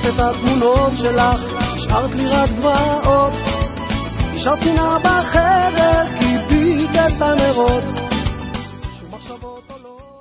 לקחת את התמונות שלך, השארת לי רק דמעות, השארת שנאה בחדר, כיבית את הנרות.